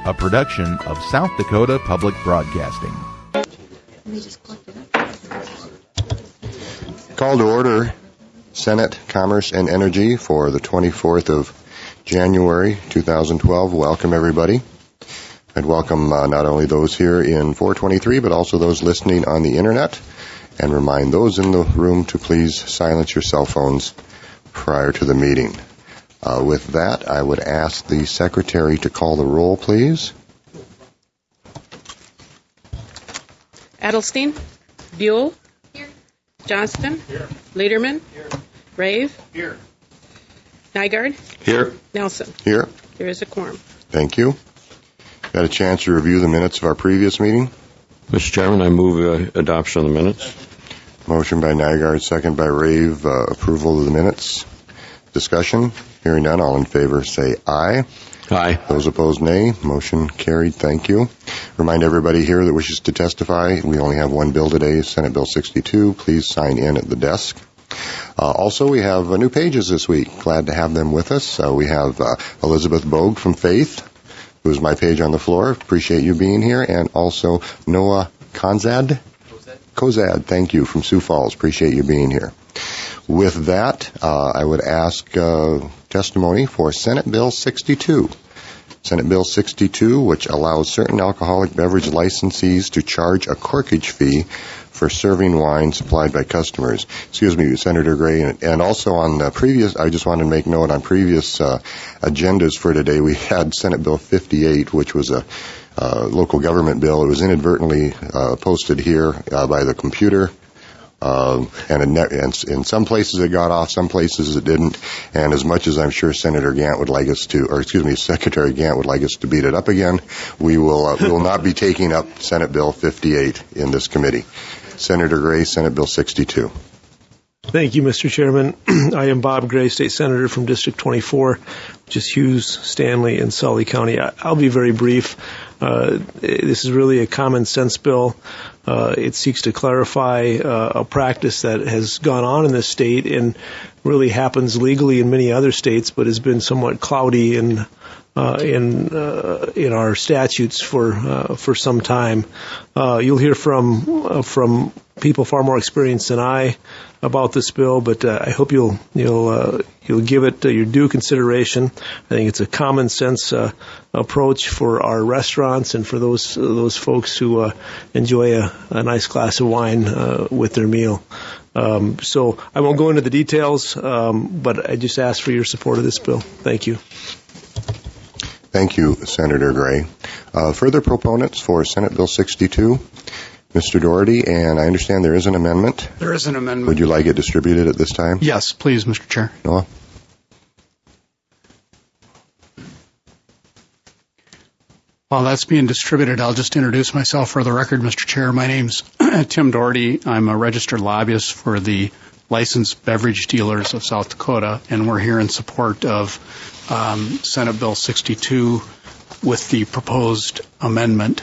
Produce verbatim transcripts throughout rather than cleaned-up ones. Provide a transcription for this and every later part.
a production of South Dakota Public Broadcasting. Call to order Senate Commerce and Energy for the twenty-fourth of January two thousand twelve. Welcome, everybody. I'd welcome uh, not only those here in four twenty-three, but also those listening on the Internet, and remind those in the room to please silence your cell phones prior to the meeting. Uh, with that, I would ask the Secretary to call the roll, please. Adelstein? Buell? Here. Johnston? Here. Lederman? Here. Rave? Here. Nygaard? Here. Nelson? Here. There is a quorum. Thank you. Got a chance to review the minutes of our previous meeting? Mister Chairman, I move uh, adoption of the minutes. Motion by Nygaard, second by Rave, uh, approval of the minutes. Discussion? Hearing none, all in favor say aye. Aye. Those opposed, nay. Motion carried. Thank you. Remind everybody here that wishes to testify, we only have one bill today, Senate Bill sixty-two. Please sign in at the desk. Uh, also, we have uh, new pages this week. Glad to have them with us. Uh, we have uh, Elizabeth Bogue from Faith, who is my page on the floor. Appreciate you being here. And also Noah Konzad. Kozad. Kozad, thank you, from Sioux Falls. Appreciate you being here. With that, uh, I would ask uh, testimony for Senate Bill sixty-two. Senate Bill sixty-two, which allows certain alcoholic beverage licensees to charge a corkage fee for serving wine supplied by customers. Excuse me, Senator Gray. And, and also on the previous, I just wanted to make note on previous uh, agendas for today, we had Senate Bill fifty-eight, which was a uh, local government bill. It was inadvertently uh, posted here uh, by the computer. Uh, and in, and in some places it got off, some places it didn't. And as much as I'm sure Senator Gant would like us to, or excuse me, Secretary Gant would like us to beat it up again, we will uh, we will not be taking up Senate Bill fifty-eight in this committee. Senator Gray, Senate Bill sixty-two. Thank you, Mister Chairman. I am Bob Gray, State Senator from District twenty-four, which is Hughes, Stanley, and Sully County. I'll be very brief. Uh, this is really a common sense bill. Uh, it seeks to clarify uh, a practice that has gone on in this state and really happens legally in many other states, but has been somewhat cloudy in uh, in uh, in our statutes for uh, for some time. Uh, you'll hear from uh, from people far more experienced than I about this bill, but uh, I hope you'll you'll uh, you'll give it uh, your due consideration. I think it's a common sense uh, approach for our restaurants and for those uh, those folks who uh, enjoy a, a nice glass of wine uh, with their meal. Um, so I won't go into the details, um, but I just ask for your support of this bill. Thank you. Thank you, Senator Gray. Uh, further proponents for Senate Bill sixty-two? Mister Doherty, and I understand there is an amendment. There is an amendment. Would you like it distributed at this time? Yes, please, Mister Chair. Noah? While that's being distributed, I'll just introduce myself for the record, Mister Chair. My name's Tim Doherty. I'm a registered lobbyist for the Licensed Beverage Dealers of South Dakota, and we're here in support of um, Senate Bill sixty-two with the proposed amendment.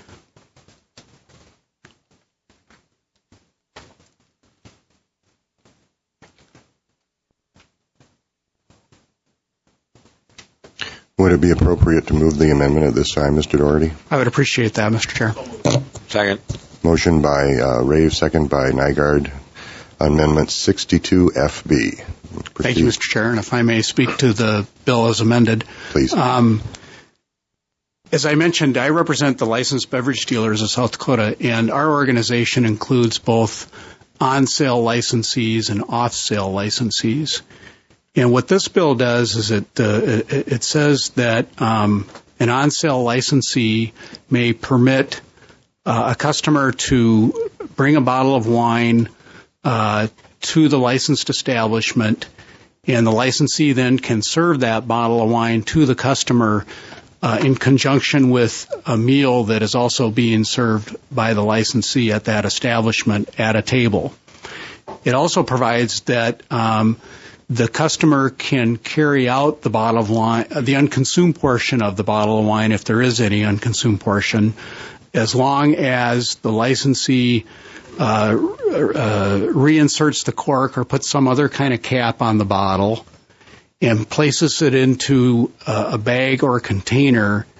Would it be appropriate to move the amendment at this time, Mister Doherty? I would appreciate that, Mister Chair. Second. Motion by uh, Rave, second by Nygaard. Amendment sixty-two F B. Proceed. Thank you, Mister Chair. And if I may speak to the bill as amended. Please. Um, as I mentioned, I represent the Licensed Beverage Dealers of South Dakota, and our organization includes both on-sale licensees and off-sale licensees. And what this bill does is it uh, it, it says that um, an on-sale licensee may permit uh, a customer to bring a bottle of wine uh, to the licensed establishment, and the licensee then can serve that bottle of wine to the customer uh, in conjunction with a meal that is also being served by the licensee at that establishment at a table. It also provides that um, the customer can carry out the bottle of wine, the unconsumed portion of the bottle of wine, if there is any unconsumed portion, as long as the licensee uh, uh, reinserts the cork or puts some other kind of cap on the bottle and places it into a, a bag or a container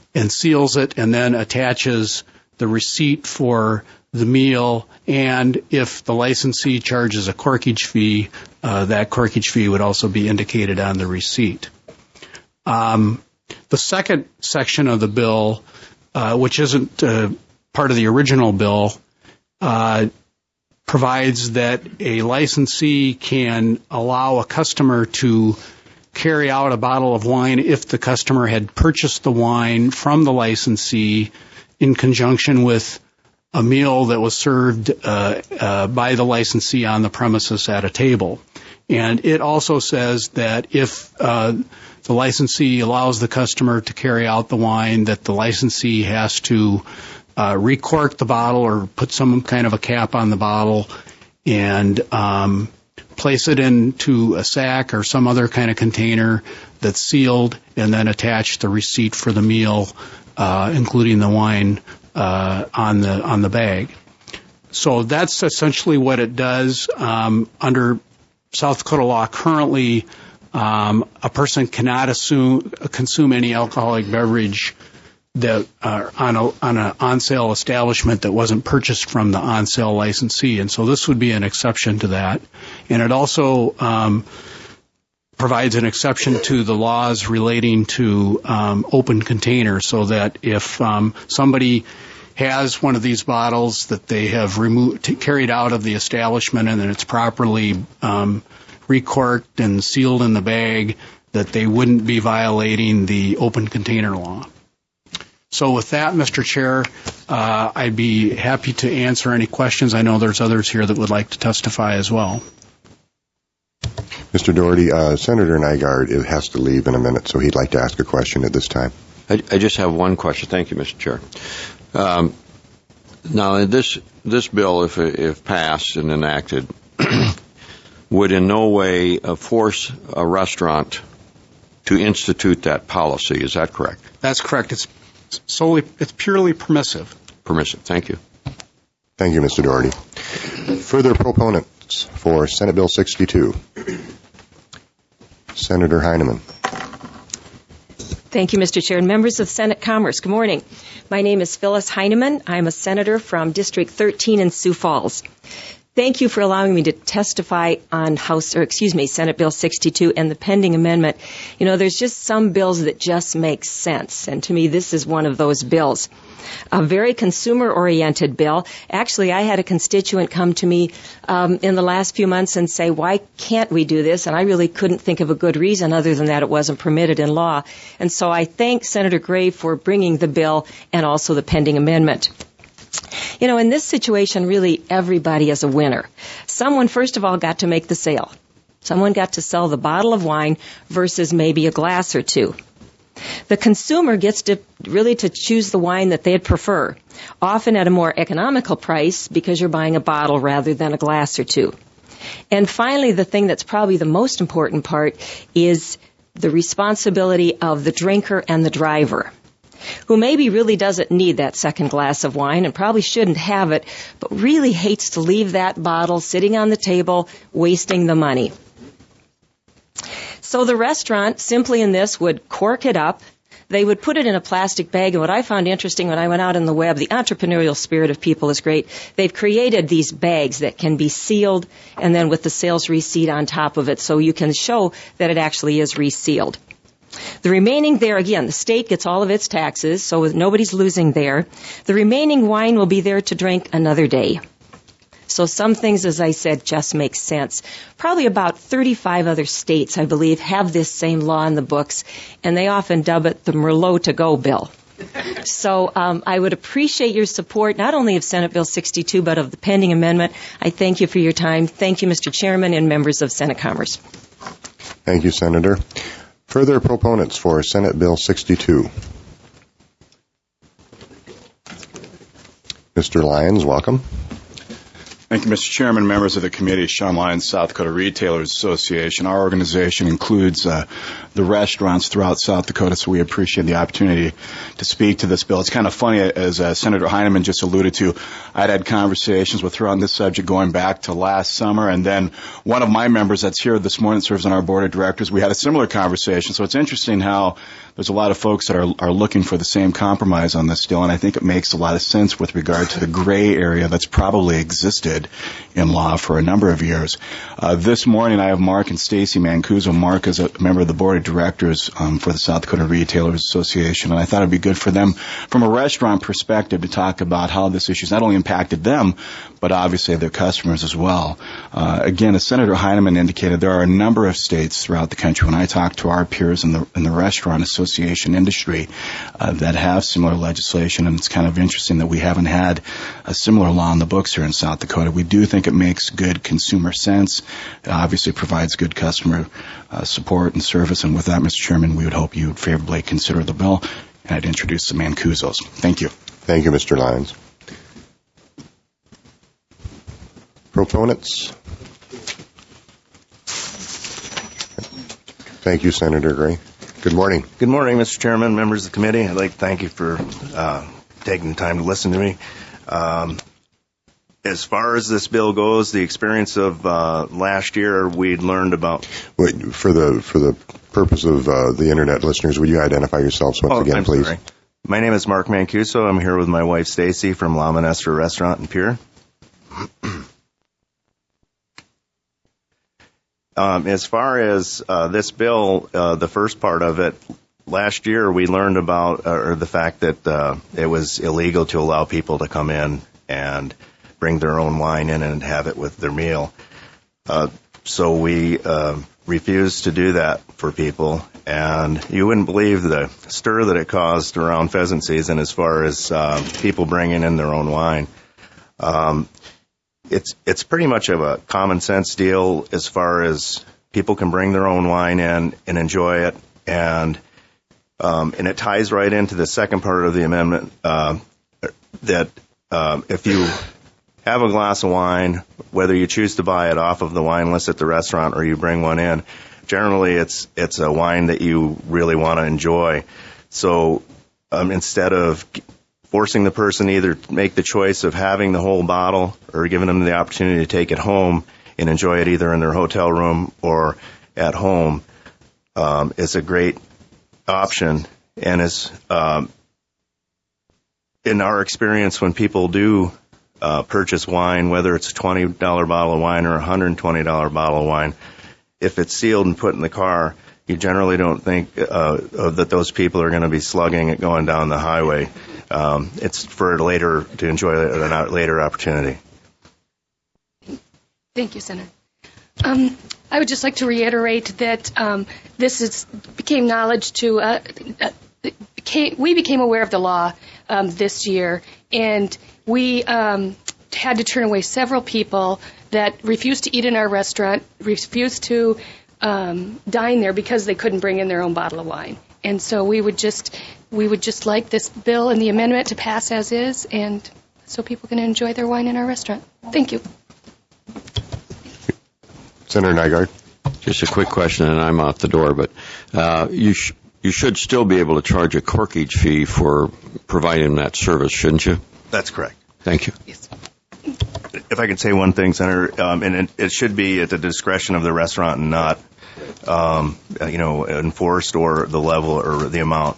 and seals it and then attaches the receipt for the meal, and if the licensee charges a corkage fee, uh, that corkage fee would also be indicated on the receipt. Um, the second section of the bill, uh, which isn't uh, part of the original bill, uh, provides that a licensee can allow a customer to carry out a bottle of wine if the customer had purchased the wine from the licensee in conjunction with a meal that was served uh, uh, by the licensee on the premises at a table. And it also says that if uh, the licensee allows the customer to carry out the wine, that the licensee has to uh, recork the bottle or put some kind of a cap on the bottle and um, place it into a sack or some other kind of container that's sealed, and then attach the receipt for the meal, uh, including the wine, Uh, on the on the bag. So that's essentially what it does. Um, under South Dakota law currently, um, a person cannot assume, consume any alcoholic beverage that uh, on a on an on-sale establishment that wasn't purchased from the on-sale licensee, and so this would be an exception to that. And it also um, provides an exception to the laws relating to um, open containers, so that if um, somebody has one of these bottles that they have removed, t- carried out of the establishment, and then it's properly um, recorked and sealed in the bag, that they wouldn't be violating the open container law. So with that, Mister Chair, uh, I'd be happy to answer any questions. I know there's others here that would like to testify as well. Mister Doherty, uh, Senator Nygaard has to leave in a minute, so he'd like to ask a question at this time. I, I just have one question. Thank you, Mister Chair. Um, now, this this bill, if if passed and enacted, would in no way uh, force a restaurant to institute that policy. Is that correct? That's correct. It's solely, it's purely permissive. Permissive. Thank you. Thank you, Mister Doherty. Further proponents for Senate Bill sixty-two. Senator Heineman. Thank you, Mister Chair, and members of Senate Commerce. Good morning. My name is Phyllis Heineman. I'm a senator from District thirteen in Sioux Falls. Thank you for allowing me to testify on House, or excuse me, Senate Bill sixty-two and the pending amendment. You know, there's just some bills that just make sense, and to me, this is one of those bills. A very consumer-oriented bill. Actually, I had a constituent come to me um, in the last few months and say, why can't we do this? And I really couldn't think of a good reason other than that it wasn't permitted in law. And so I thank Senator Gray for bringing the bill and also the pending amendment. You know, in this situation, really everybody is a winner. Someone, first of all, got to make the sale. Someone got to sell the bottle of wine versus maybe a glass or two. The consumer gets to really to choose the wine that they'd prefer, often at a more economical price because you're buying a bottle rather than a glass or two. And finally, the thing that's probably the most important part is the responsibility of the drinker and the driver, who maybe really doesn't need that second glass of wine and probably shouldn't have it, but really hates to leave that bottle sitting on the table, wasting the money. So the restaurant, simply in this, would cork it up. They would put it in a plastic bag, and what I found interesting when I went out on the web, the entrepreneurial spirit of people is great. They've created these bags that can be sealed and then with the sales receipt on top of it, so you can show that it actually is resealed. The remaining there, again, the state gets all of its taxes, so nobody's losing there. The remaining wine will be there to drink another day. So some things, as I said, just make sense. Probably about thirty-five other states, I believe, have this same law in the books, and they often dub it the Merlot to-go bill. So um, I would appreciate your support, not only of Senate Bill sixty-two, but of the pending amendment. I thank you for your time. Thank you, Mister Chairman, and members of Senate Commerce. Thank you, Senator. Further proponents for Senate Bill sixty-two. Mister Lyons, welcome. Thank you, Mister Chairman, members of the committee. Sean Lyons, South Dakota Retailers Association. Our organization includes uh, the restaurants throughout South Dakota, so we appreciate the opportunity to speak to this bill. It's kind of funny, as uh, Senator Heineman just alluded to, I'd had conversations with her on this subject going back to last summer, and then one of my members that's here this morning serves on our board of directors. We had a similar conversation, so it's interesting how there's a lot of folks that are, are looking for the same compromise on this deal, and I think it makes a lot of sense with regard to the gray area that's probably existed in law for a number of years. Uh, this morning I have Mark and Stacy Mancuso. Mark is a member of the board of directors um, for the South Dakota Retailers Association, and I thought it would be good for them from a restaurant perspective to talk about how this issue has not only impacted them, but obviously their customers as well. Uh, again, as Senator Heineman indicated, there are a number of states throughout the country, when I talk to our peers in the, in the restaurant association industry, uh, that have similar legislation, and it's kind of interesting that we haven't had a similar law in the books here in South Dakota. We do think it makes good consumer sense. It obviously provides good customer uh, support and service, and with that, Mister Chairman, we would hope you would favorably consider the bill, and I'd introduce the Mancusos. Thank you. Thank you, Mister Lyons. Proponents? Thank you, Senator Gray. Good morning. Good morning, Mister Chairman, members of the committee. I'd like to thank you for uh, taking the time to listen to me. Um, as far as this bill goes, the experience of uh, last year, we'd learned about... Wait, for the for the purpose of uh, the Internet listeners, would you identify yourselves once oh, again, I'm please? Sorry. My name is Mark Mancuso. I'm here with my wife, Stacy, from La Minestra Restaurant in Pierre. Um, as far as uh, this bill, uh, the first part of it, last year we learned about uh, or the fact that uh, it was illegal to allow people to come in and bring their own wine in and have it with their meal. Uh, so we uh, refused to do that for people, and you wouldn't believe the stir that it caused around pheasant season as far as uh, people bringing in their own wine. Um, It's it's pretty much of a common sense deal as far as people can bring their own wine in and enjoy it, and um, and it ties right into the second part of the amendment uh, that um, if you have a glass of wine, whether you choose to buy it off of the wine list at the restaurant or you bring one in, generally it's it's a wine that you really want to enjoy. So um, instead of forcing the person to either make the choice of having the whole bottle or giving them the opportunity to take it home and enjoy it either in their hotel room or at home, um, is a great option. And is um, in our experience, when people do uh, purchase wine, whether it's a twenty dollars bottle of wine or a one hundred twenty dollars bottle of wine, if it's sealed and put in the car, you generally don't think uh, that those people are going to be slugging it going down the highway. Um, it's for later to enjoy a later opportunity. Thank you, Senator. Um, I would just like to reiterate that um, this is, became knowledge to uh, uh, became, we became aware of the law um, this year, and we um, had to turn away several people that refused to eat in our restaurant, refused to um, dine there because they couldn't bring in their own bottle of wine. And so we would just we would just like this bill and the amendment to pass as is, and so people can enjoy their wine in our restaurant. Thank you. Senator Nygaard. Just a quick question, and I'm out the door, but uh, you sh- you should still be able to charge a corkage fee for providing that service, shouldn't you? That's correct. Thank you. Yes. If I could say one thing, Senator, um, and it, it should be at the discretion of the restaurant and not, um, you know, enforced or the level or the amount.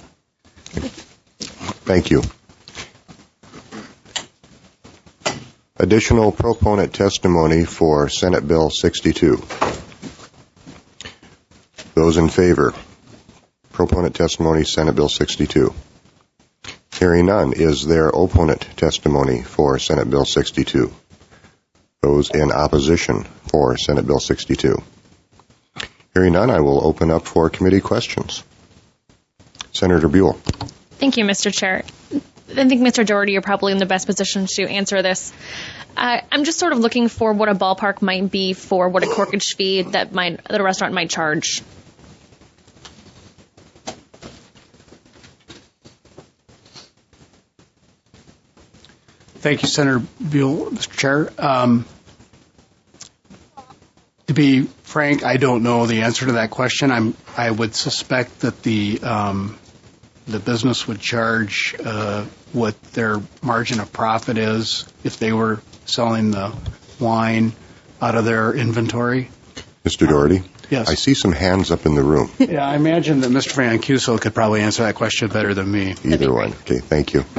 Thank you. Additional proponent testimony for Senate Bill sixty-two. Those in favor. Proponent testimony, Senate Bill sixty-two. Hearing none, is there opponent testimony for Senate Bill sixty-two? Those in opposition for Senate Bill sixty-two? Hearing none, I will open up for committee questions. Senator Buell. Thank you, Mister Chair. I think, Mister Doherty, you're probably in the best position to answer this. Uh, I'm just sort of looking for what a ballpark might be for what a corkage fee that might, that a restaurant might charge. Thank you, Senator Buell, Mister Chair. Um, To be frank, I don't know the answer to that question. I'm, I would suspect that the um, the business would charge uh, what their margin of profit is if they were selling the wine out of their inventory. Mister Doherty? Yes. I see some hands up in the room. Yeah, I imagine that Mister Mancuso could probably answer that question better than me. Either one. Okay, thank you.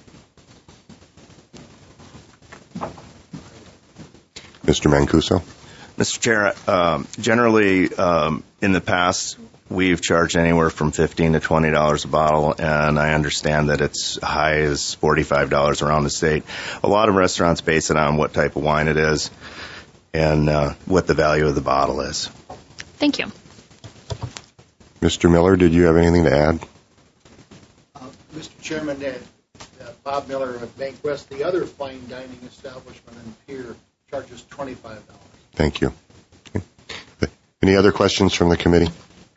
Mister Mancuso? Mister Chair, um, generally um, in the past, we've charged anywhere from fifteen to twenty dollars a bottle, and I understand that it's high as forty-five dollars around the state. A lot of restaurants base it on what type of wine it is and uh, what the value of the bottle is. Thank you. Mister Miller, did you have anything to add? Uh, Mister Chairman, uh, uh, Bob Miller of Bank West, the other fine dining establishment in Pier charges twenty-five dollars. Thank you. Okay. Any other questions from the committee?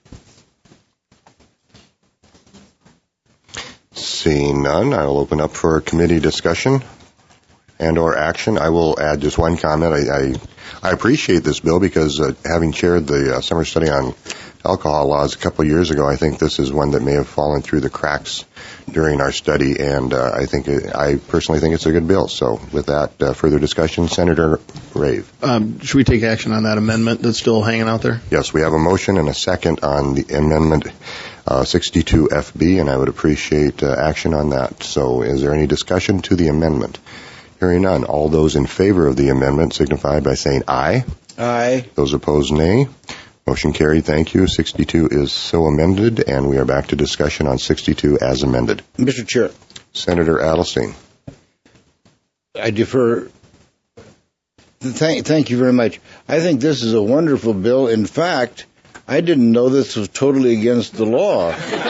Seeing none, I will open up for committee discussion and or action. I will add just one comment. I, I, I appreciate this bill because uh, having chaired the uh, summer study on alcohol laws a couple of years ago, I think this is one that may have fallen through the cracks during our study, and uh, I think it, I personally think it's a good bill. So with that, uh, further discussion, Senator Rave. Um, should we take action on that amendment that's still hanging out there? Yes, we have a motion and a second on the amendment uh, sixty-two F B, and I would appreciate uh, action on that. So is there any discussion to the amendment? Hearing none, all those in favor of the amendment signify by saying aye. Aye. Those opposed, nay. Motion carried. Thank you. sixty-two is so amended, and we are back to discussion on sixty-two as amended. Mister Chair. Senator Adelstein. I defer. Thank, thank you very much. I think this is a wonderful bill. In fact, I didn't know this was totally against the law.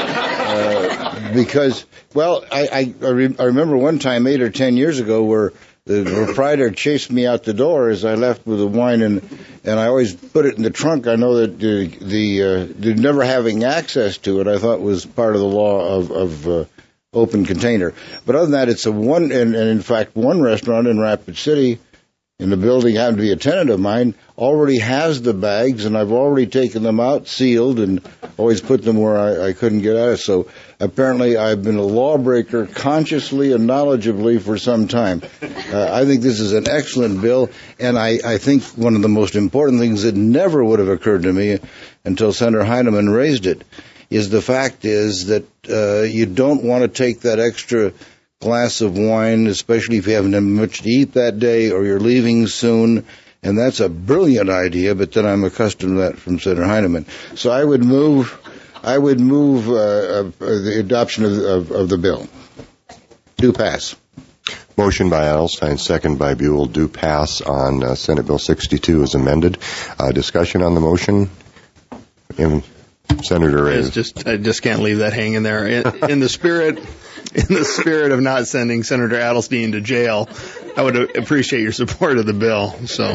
uh, because, well, I, I, I, re- I remember one time eight or ten years ago where the proprietor chased me out the door as I left with the wine, and and I always put it in the trunk. I know that the, the, uh, the never having access to it, I thought was part of the law of, of uh, open container. But other than that, it's a one, and, and in fact, one restaurant in Rapid City, in the building, happened to be a tenant of mine, already has the bags, and I've already taken them out, sealed, and always put them where I, I couldn't get at it. So apparently I've been a lawbreaker consciously and knowledgeably for some time. Uh, I think this is an excellent bill, and I, I think one of the most important things that never would have occurred to me until Senator Heineman raised it is the fact is that uh, you don't want to take that extra glass of wine, especially if you haven't had much to eat that day or you're leaving soon. And that's a brilliant idea, but then I'm accustomed to that from Senator Heineman. So I would move, I would move uh, uh, the adoption of, of, of the bill. Do pass. Motion by Adelstein, second by Buell. Do pass on uh, Senate Bill sixty-two as amended. Uh, discussion on the motion. In Senator Ray. It's just, I just can't leave that hanging there. In, in the spirit, in the spirit of not sending Senator Adelstein to jail, I would appreciate your support of the bill. So,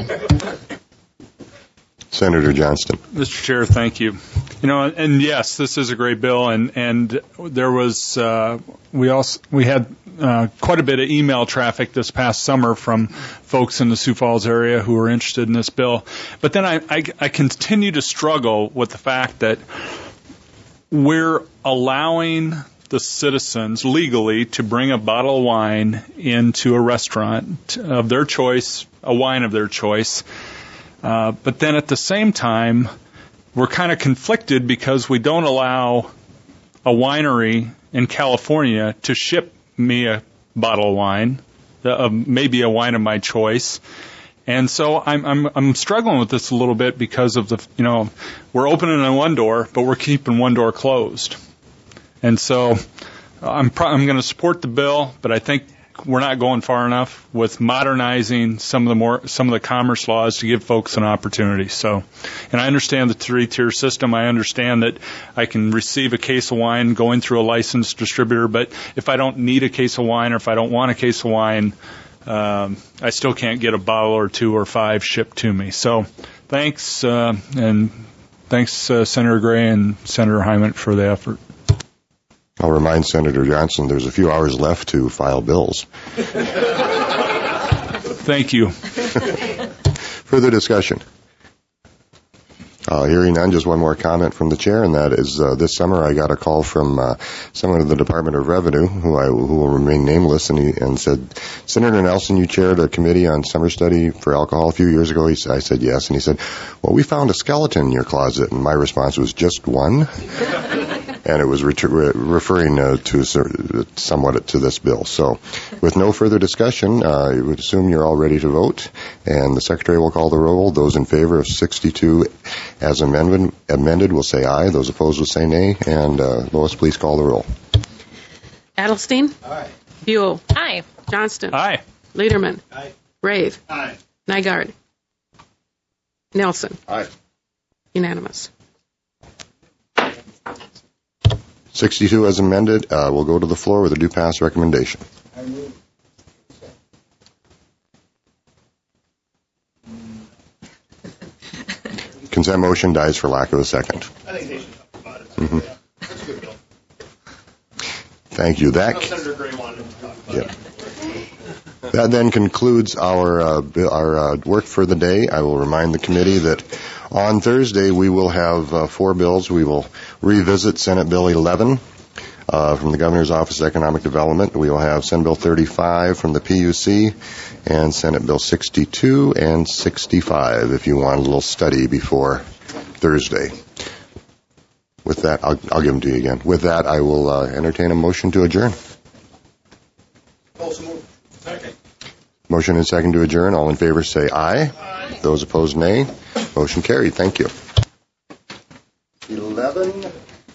Senator Johnston. Mister Chair, thank you. You know, and yes, this is a great bill, and and there was uh, we also we had uh, quite a bit of email traffic this past summer from folks in the Sioux Falls area who were interested in this bill. But then I, I, I continue to struggle with the fact that we're allowing the citizens legally to bring a bottle of wine into a restaurant of their choice, a wine of their choice. Uh, but then at the same time, we're kind of conflicted because we don't allow a winery in California to ship me a bottle of wine, uh, maybe a wine of my choice. And so I'm, I'm, I'm struggling with this a little bit because of the, you know, we're opening one door, but we're keeping one door closed. And so I'm, pro- I'm going to support the bill, but I think we're not going far enough with modernizing some of the more some of the commerce laws to give folks an opportunity. So, and I understand the three-tier system. I understand that I can receive a case of wine going through a licensed distributor, but if I don't need a case of wine or if I don't want a case of wine, um, I still can't get a bottle or two or five shipped to me. So, thanks, uh, and thanks, uh, Senator Gray and Senator Hyman for the effort. I'll remind Senator Johnson there's a few hours left to file bills. Thank you. Further discussion. Uh, hearing none, just one more comment from the chair, and that is uh, this summer I got a call from uh, someone in the Department of Revenue, who I who will remain nameless, and he and said, Senator Nelson, you chaired a committee on summer study for alcohol a few years ago. He, I said yes, and he said, well, we found a skeleton in your closet, and my response was just one. And it was re- re- referring uh, to uh, somewhat to this bill. So, with no further discussion, uh, I would assume you're all ready to vote, and the secretary will call the roll. Those in favor of sixty-two as amended, amended will say aye. Those opposed will say nay. And uh, Lois, please call the roll. Adelstein? Aye. Buell? Aye. Johnston? Aye. Lederman? Aye. Rave? Aye. Nygaard? Nelson? Aye. Unanimous. sixty-two as amended uh, will go to the floor with a due pass recommendation. I move. Consent motion dies for lack of a second. I think they should talk about it. Mm-hmm. Yeah, that's a good bill. Thank you. That, Senator Gray wanted to talk about yeah. it. That then concludes our uh, bill- our uh, work for the day. I will remind the committee that on Thursday we will have uh, four bills. We will revisit Senate Bill eleven uh, from the Governor's Office of Economic Development. We will have Senate Bill thirty-five from the P U C and Senate Bill sixty-two and sixty-five if you want a little study before Thursday. With that, I'll, I'll give them to you again. With that, I will uh, entertain a motion to adjourn. Also move. Second. Motion and second to adjourn. All in favor say aye. Aye. Those opposed, nay. Motion carried. Thank you.